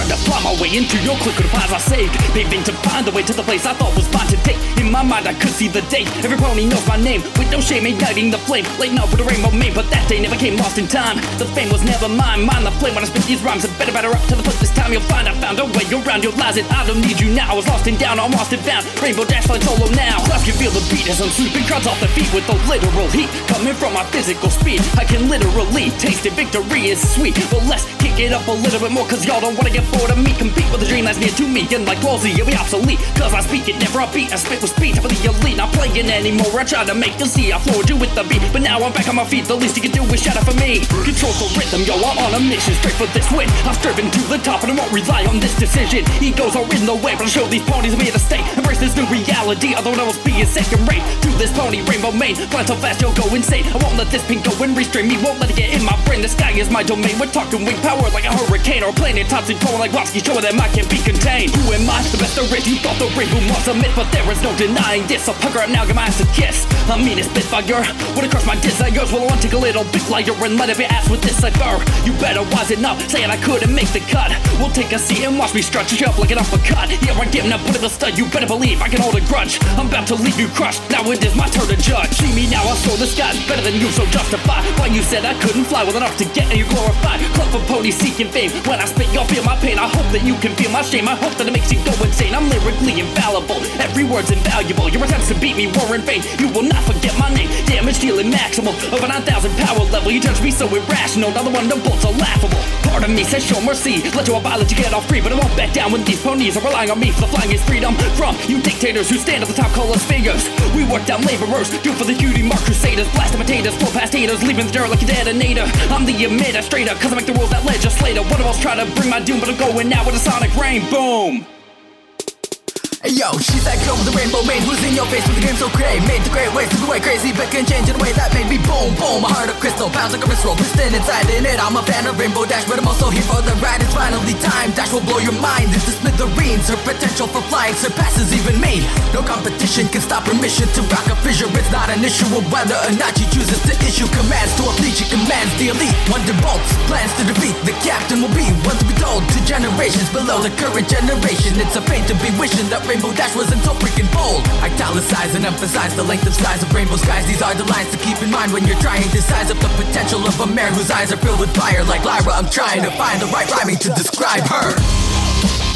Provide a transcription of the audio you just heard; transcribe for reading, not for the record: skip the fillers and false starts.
tried to find my way into your clique with the pies I saved, paving to find the way to the place I thought was fine to take. In my mind I could see the date, every pony knows my name, with no shame igniting the flame, lighting up with a rainbow mane. But that day never came, lost in time. The fame was never mine, mind the flame when I spit these rhymes. And better up to the foot this time. You'll find I found a way around your lies, and I don't need you now. I was lost and down, I'm lost and found. Rainbow Dash flying solo now. Clouds can feel the beat as I'm sweeping crowds off their feet with the literal heat coming from my physical speed. I can literally taste it, victory is sweet. But let's kick it up a little bit more, cause y'all don't wanna get bored of me. Compete with a dream that's near to me, and like palsy, you'll be obsolete. Cause I speak it, never upbeat. I spit with speed, top of the elite. Not playing anymore, I try to make you see I floored you with the beat. But now I'm back on my feet, the least you can do is shatter for me. Control the rhythm, yo, I'm on a mission straight for this win. I've striven to the top and I won't rely on this decision. Egos are in the way, but I'll show these ponies I'm here to stay. Embrace this new reality, although I was being second rate. To this pony, rainbow mane, flying so fast you'll go insane. I won't let this pin go and restrain me, won't let it get in my brain. The sky is my domain, we're talking wing power like a hurricane, or planet tops and flowing like Watsky, showing them I can be contained. Who am I? The best there is. You thought the rainbow was a myth, but there is no denying this. So pucker up now, get my ass a kiss. I mean it's Spitfire, wanna crush my desires. Well I want to take a little bit lighter and let it be ass with this cigar. You better wisen up, saying I couldn't make the cut. We'll take a seat and watch me stretch you up like an uppercut. Here I give, now put in the stud, you better believe I can hold a grudge. I'm about to leave you crushed, now it is my turn to judge. See me now, I saw the sky's better than you, so justify why you said I couldn't fly well enough to get you glorified. Club for pony seeking fame, when I spit you'll feel my pain. I hope that you can feel my shame, I hope that it makes you go insane. I'm lyrically infallible, every word's invaluable. Your attempts to beat me were in vain, you will not forget my name. Damage dealing maximal, over 9,000 power level. You judge me so irrational, now the wonderbolts are laughable. Part of me says show mercy, let you abide, let you get off free. But I won't back down when these ponies are relying on me for the flying is freedom. From you dictators who stand at the top, call us figures. We work down laborers, do for the cutie mark crusaders. Blast potatoes, flow past haters, leaving the dirt like a detonator. I'm the administrator, cause I make the rules that legislator. One of us try to bring my doom, but I'm going now with a sonic rain, boom. Hey yo, she's that girl with the rainbow mane, who's in your face with the game so great. Made the great ways to be way crazy, but can change in a way that made me boom, boom. My heart of crystal, pounds like a wrist roll, piston inside in it. I'm a fan of Rainbow Dash, but I'm also here for the ride. It's finally time, Dash will blow your mind. It's the smithereens, her potential for flying surpasses even me. No competition can stop her mission to rock a fissure. It's not an issue of whether or not she chooses to issue commands to a fleet. She commands the elite, Wonderbolts, plans to defeat. The captain will be one to be told to generations below the current generation. It's a pain to be wishing that Rainbow Dash wasn't so freaking bold. Italicize and emphasize the length of size of rainbow skies. These are the lines to keep in mind when you're trying to size up the potential of a mare whose eyes are filled with fire like Lyra. I'm trying to find the right rhyming to describe her.